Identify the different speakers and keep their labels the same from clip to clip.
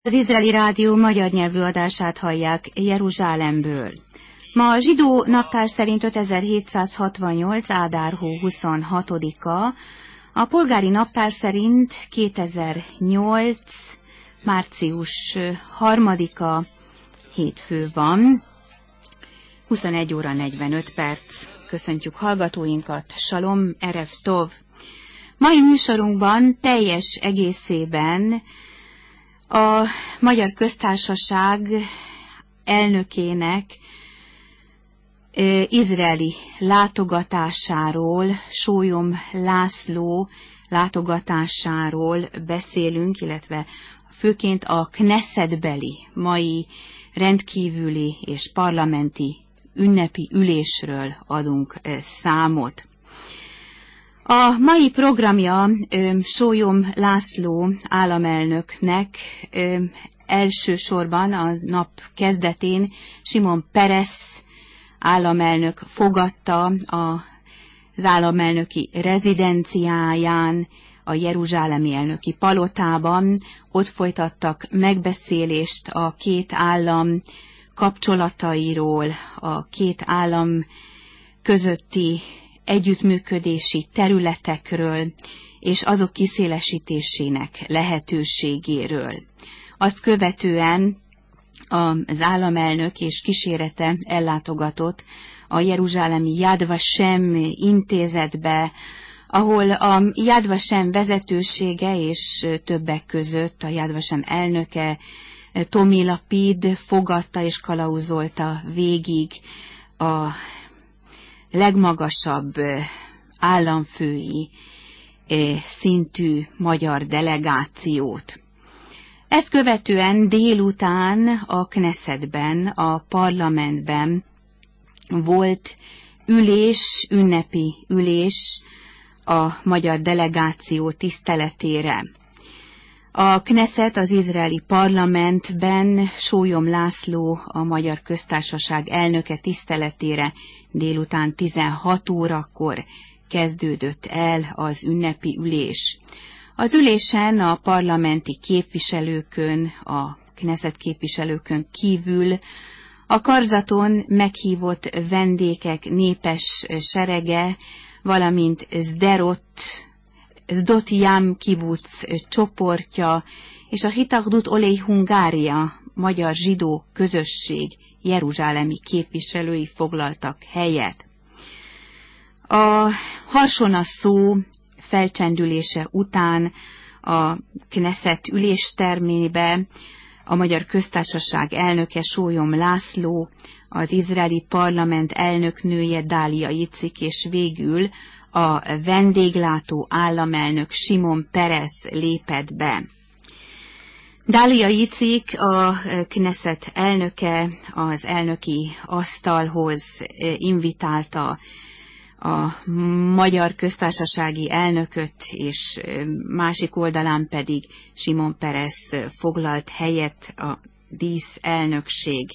Speaker 1: Az Izraeli Rádió magyar nyelvű adását hallják Jeruzsálemből. Ma a zsidó naptár szerint 5768. Ádár hó 26-a, a polgári naptár szerint 2008. március 3-a hétfő van, 21 óra 45 perc. Köszöntjük hallgatóinkat, Salom, Erev Tov. Mai műsorunkban teljes egészében a Magyar Köztársaság elnökének izraeli látogatásáról, Sólyom László látogatásáról beszélünk, illetve főként a Knessetbeli mai rendkívüli és parlamenti ünnepi ülésről adunk számot. A mai programja Sólyom László államelnöknek elsősorban a nap kezdetén Simon Peres államelnök fogadta az államelnöki rezidenciáján, a jeruzsálemi elnöki palotában. Ott folytattak megbeszélést a két állam kapcsolatairól, a két állam közötti együttműködési területekről és azok kiszélesítésének lehetőségéről. Azt követően az államelnök és kísérete ellátogatott a jeruzsálemi Yad Vashem intézetbe, ahol a Yad Vashem vezetősége és többek között a Yad Vashem elnöke Tomi Lapid fogadta és kalauzolta végig a legmagasabb államfői szintű magyar delegációt. Ezt követően délután a Knessetben, a parlamentben volt ülés, ünnepi ülés a magyar delegáció tiszteletére. A Knesset, az izraeli parlamentben Sólyom László, a Magyar Köztársaság elnöke tiszteletére délután 16 órakor kezdődött el az ünnepi ülés. Az ülésen a parlamenti képviselőkön, a Knesset képviselőkön kívül a karzaton meghívott vendégek népes serege, valamint Sdot Yam kibuc csoportja és a Hitachdut Olei Hungária magyar zsidó közösség jeruzsálemi képviselői foglaltak helyet. A harsona szó felcsendülése után a Knesset üléstermébe a Magyar Köztársaság elnöke Sólyom László, az izraeli parlament elnöknője Dália Icik és végül a vendéglátó államelnök Simon Peres lépett be. Dália Icik, a Knesset elnöke, az elnöki asztalhoz invitálta a Magyar Köztársasági elnököt, és másik oldalán pedig Simon Peres foglalt helyet a díszelnökség,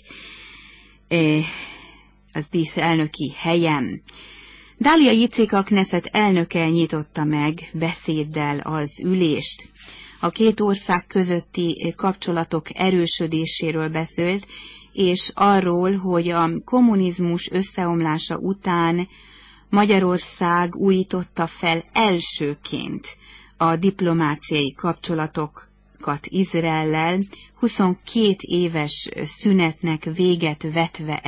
Speaker 1: az díszelnöki helyen. Dália Icik, a Knesset elnöke nyitotta meg beszéddel az ülést. A két ország közötti kapcsolatok erősödéséről beszélt, és arról, hogy a kommunizmus összeomlása után Magyarország újította fel elsőként a diplomáciai kapcsolatokat Izraellel, 22 éves szünetnek véget vetve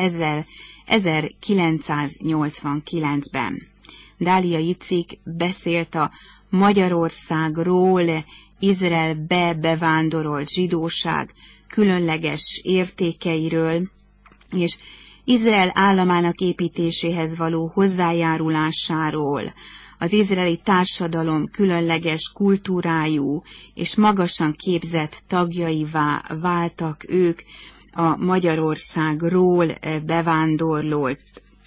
Speaker 1: 1989-ben. Dália Icik beszélt a Magyarországról, Izraelbe bevándorolt zsidóság különleges értékeiről, és Izrael államának építéséhez való hozzájárulásáról, az izraeli társadalom különleges kultúrájú és magasan képzett tagjaivá váltak ők a Magyarországról bevándorlott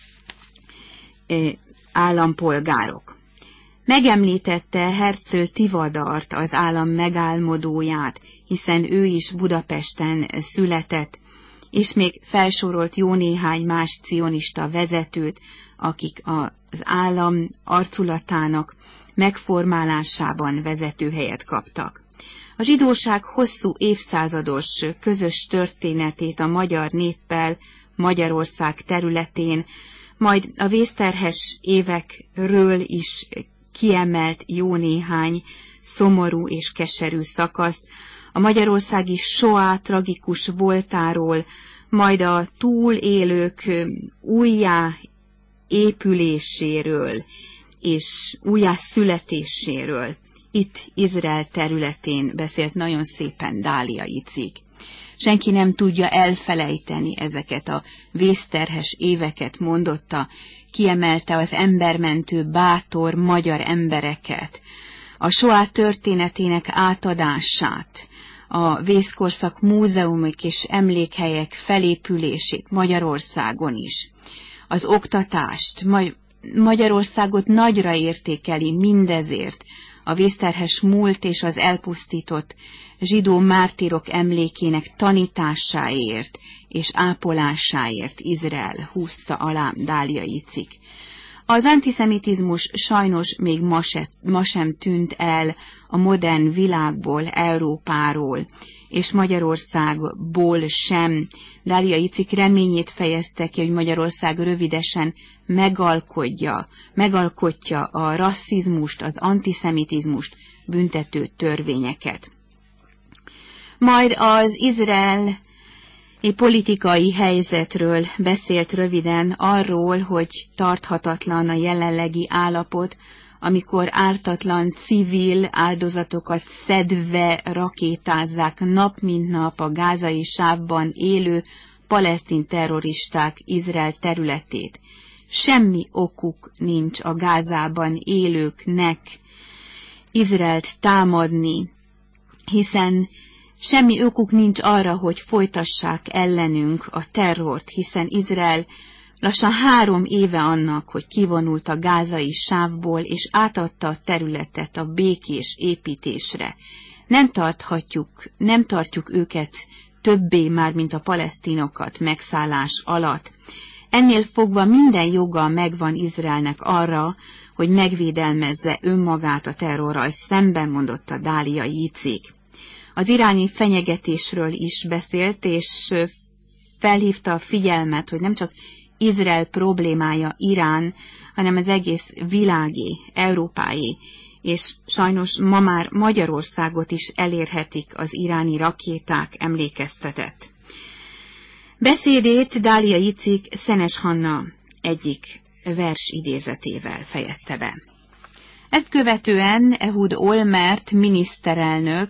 Speaker 1: állampolgárok. Megemlítette Herzl Tivadart, az állam megálmodóját, hiszen ő is Budapesten született, és még felsorolt jó néhány más cionista vezetőt, akik az állam arculatának megformálásában vezető helyet kaptak. A zsidóság hosszú évszázados közös történetét a magyar néppel Magyarország területén, majd a vészterhes évekről is kiemelt jó néhány szomorú és keserű szakaszt, a magyarországi soá tragikus voltáról, majd a túlélők újjáépüléséről és újjászületéséről. Itt Izrael területén beszélt nagyon szépen Dália Icik. Senki nem tudja elfelejteni ezeket a vészterhes éveket, mondotta, kiemelte az embermentő, bátor magyar embereket, a soá történetének átadását, a vészkorszak múzeumok és emlékhelyek felépülését Magyarországon is, az oktatást, Magyarországot nagyra értékeli mindezért, a vészterhes múlt és az elpusztított zsidó mártírok emlékének tanításáért és ápolásáért Izrael, húzta alá Dália Icik. Az antiszemitizmus sajnos még ma sem tűnt el a modern világból, Európáról, és Magyarországból sem. Dália Icik reményét fejezte ki, hogy Magyarország rövidesen megalkotja a rasszizmust, az antiszemitizmust büntető törvényeket. Majd az izraeli politikai helyzetről beszélt röviden, arról, hogy tarthatatlan a jelenlegi állapot, amikor ártatlan civil áldozatokat szedve rakétázzák nap mint nap a gázai sávban élő palesztin terroristák Izrael területét. Semmi okuk nincs a Gázában élőknek Izraelt támadni, hiszen semmi okuk nincs arra, hogy folytassák ellenünk a terrort, hiszen Izrael lassan 3 éve annak, hogy kivonult a gázai sávból, és átadta a területet a békés építésre. Nem tartjuk őket többé már, mint a palesztinokat megszállás alatt. Ennél fogva minden joga megvan Izraelnek arra, hogy megvédelmezze önmagát a terrorral szemben, mondotta Dália Icik. Az iráni fenyegetésről is beszélt, és felhívta a figyelmet, hogy nem csak Izrael problémája Irán, hanem az egész világé, Európáé, és sajnos ma már Magyarországot is elérhetik az iráni rakéták, emlékeztetett. Beszédét Dália Icik Szenes Hanna egyik vers idézetével fejezte be. Ezt követően Ehud Olmert miniszterelnök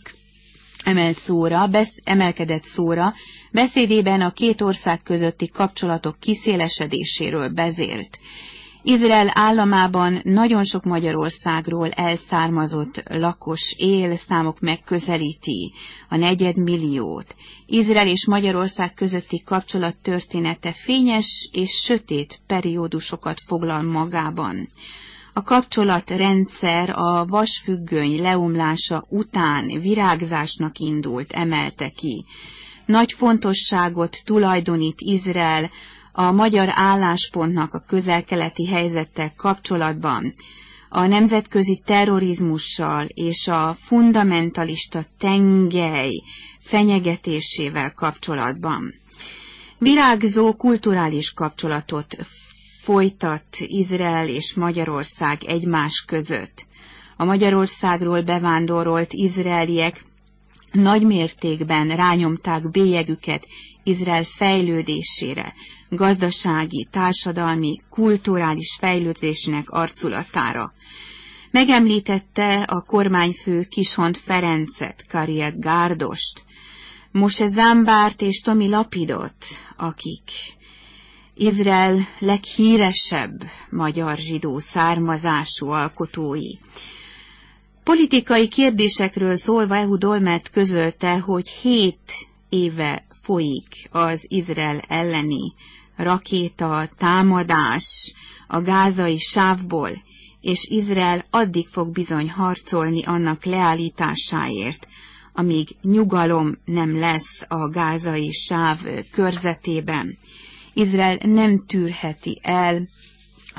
Speaker 1: emelkedett szóra, beszédében a 2 ország közötti kapcsolatok kiszélesedéséről beszélt. Izrael államában nagyon sok Magyarországról elszármazott lakos él, számok megközelíti a 4 milliót. Izrael és Magyarország közötti kapcsolat története fényes és sötét periódusokat foglal magában. A kapcsolatrendszer a vasfüggöny leomlása után virágzásnak indult, emelte ki. Nagy fontosságot tulajdonít Izrael a magyar álláspontnak a közel-keleti helyzettel kapcsolatban, a nemzetközi terrorizmussal és a fundamentalista tengely fenyegetésével kapcsolatban. Virágzó kulturális kapcsolatot folytat Izrael és Magyarország egymás között. A Magyarországról bevándorolt izraeliek nagy mértékben rányomták bélyegüket Izrael fejlődésére, gazdasági, társadalmi, kulturális fejlődésnek arculatára. Megemlítette a kormányfő Kishont Ferencet, Kariel Gárdost, Moshe Zambárt és Tomi Lapidot, akik Izrael leghíresebb magyar zsidó származású alkotói. Politikai kérdésekről szólva Ehud Olmert közölte, hogy 7 éve folyik az Izrael elleni rakéta támadás a gázai sávból, és Izrael addig fog bizony harcolni annak leállításáért, amíg nyugalom nem lesz a gázai sáv körzetében. Izrael nem tűrheti el a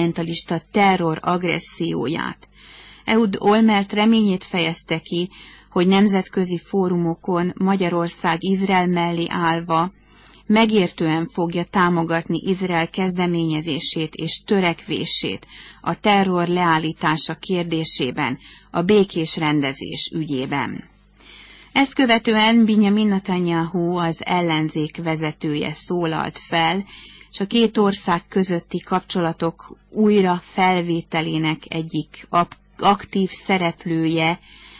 Speaker 1: fundamentalista terror agresszióját. Ehud Olmert reményét fejezte ki, hogy nemzetközi fórumokon Magyarország Izrael mellé állva megértően fogja támogatni Izrael kezdeményezését és törekvését a terror leállítása kérdésében, a békés rendezés ügyében. Ezt követően Binyamin Netanyahu, az ellenzék vezetője szólalt fel, és a két ország közötti kapcsolatok újra felvételének egyik aktív szereplője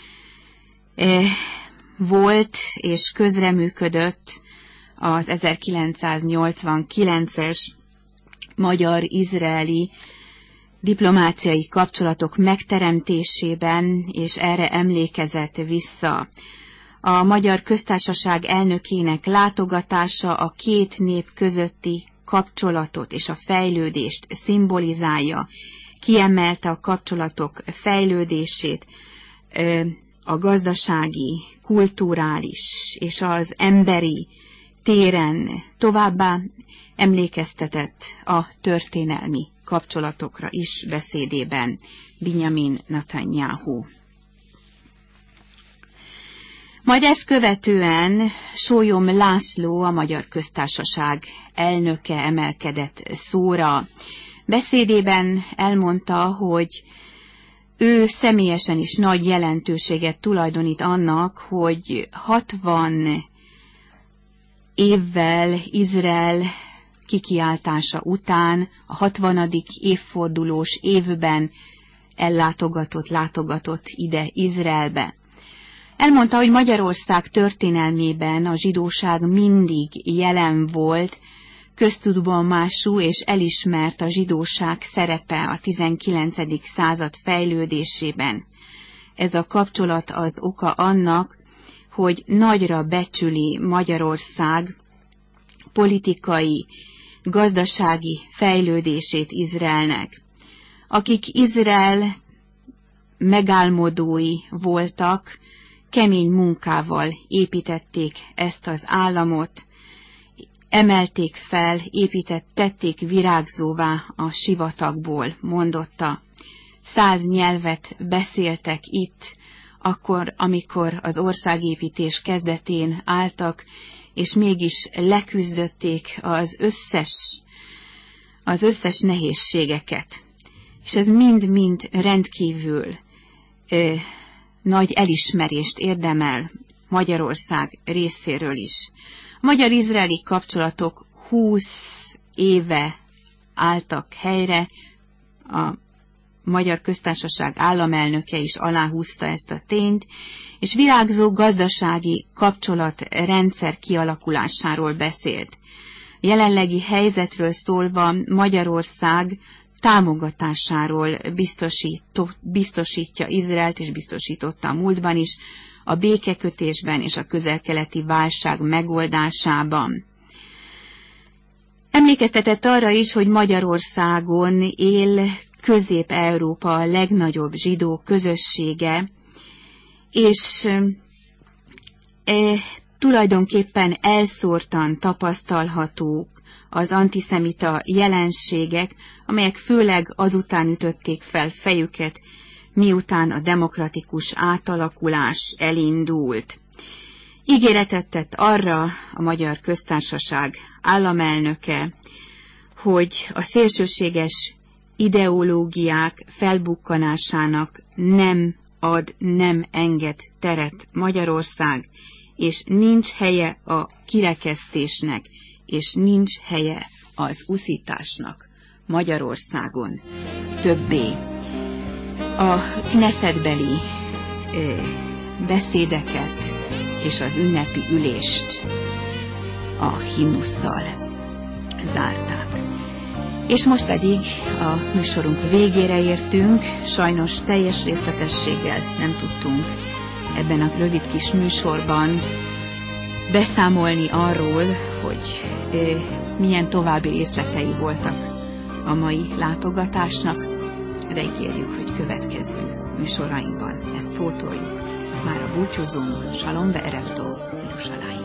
Speaker 1: volt és közreműködött az 1989-es magyar-izraeli diplomáciai kapcsolatok megteremtésében, és erre emlékezett vissza. A Magyar Köztársaság elnökének látogatása a két nép közötti kapcsolatot és a fejlődést szimbolizálja, kiemelte a kapcsolatok fejlődését, a gazdasági, kulturális és az emberi téren, továbbá emlékeztetett a történelmi kapcsolatokra is beszédében Binyamin Netanyahu. Majd ezt követően Sólyom László, a Magyar Köztársaság elnöke emelkedett szóra. Beszédében elmondta, hogy ő személyesen is nagy jelentőséget tulajdonít annak, hogy 60 évvel Izrael kikiáltása után, a 60. évfordulós évben látogatott ide Izraelbe. Elmondta, hogy Magyarország történelmében a zsidóság mindig jelen volt, köztudomású és elismert a zsidóság szerepe a 19. század fejlődésében. Ez a kapcsolat az oka annak, hogy nagyra becsüli Magyarország politikai, gazdasági fejlődését Izraelnek. Akik Izrael megálmodói voltak, kemény munkával építették ezt az államot, emelték fel, tették virágzóvá a sivatagból, mondotta. 100 nyelvet beszéltek itt, akkor, amikor az országépítés kezdetén álltak, és mégis leküzdötték az összes nehézségeket. És ez mind-mind rendkívül nagy elismerést érdemel Magyarország részéről is. A magyar-izraeli kapcsolatok 20 éve álltak helyre, a Magyar Köztársaság államelnöke is aláhúzta ezt a tényt, és virágzó gazdasági kapcsolatrendszer kialakulásáról beszélt. A jelenlegi helyzetről szólva Magyarország támogatásáról biztosítja Izraelt, és biztosította a múltban is, a békekötésben és a közel-keleti válság megoldásában. Emlékeztetett arra is, hogy Magyarországon él Közép-Európa legnagyobb zsidó közössége, és tulajdonképpen elszórtan tapasztalhatók az antiszemita jelenségek, amelyek főleg azután ütötték fel fejüket, miután a demokratikus átalakulás elindult. Ígéretet tett arra a Magyar Köztársaság államelnöke, hogy a szélsőséges ideológiák felbukkanásának nem enged teret Magyarország, és nincs helye a kirekesztésnek, és nincs helye az uszításnak Magyarországon többé. A Knessetbeli beszédeket és az ünnepi ülést a himnusszal zárták. És most pedig a műsorunk végére értünk, sajnos teljes részletességgel nem tudtunk ebben a rövid kis műsorban beszámolni arról, hogy milyen további részletei voltak a mai látogatásnak, de ígérjük, hogy következő műsorainkban ezt pótoljuk. Mára búcsúzunk, Shalom be'erev tov, Jeruzsálem.